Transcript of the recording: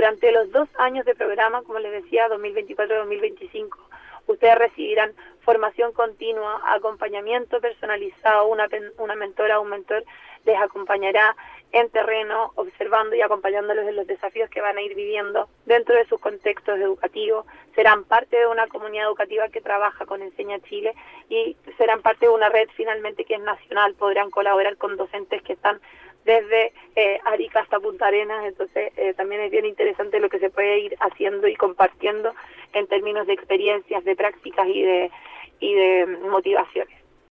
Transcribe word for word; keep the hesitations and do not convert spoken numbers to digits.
durante los dos años de programa, como les decía, dos mil veinticuatro a dos mil veinticinco, ustedes recibirán formación continua, acompañamiento personalizado, una, una mentora o un mentor les acompañará en terreno, observando y acompañándolos en los desafíos que van a ir viviendo dentro de sus contextos educativos. Serán parte de una comunidad educativa que trabaja con Enseña Chile y serán parte de una red finalmente que es nacional. Podrán colaborar con docentes que están desde eh, Arica hasta Punta Arenas, entonces eh, también es bien interesante lo que se puede ir haciendo y compartiendo en términos de experiencias, de prácticas y de, y de motivaciones.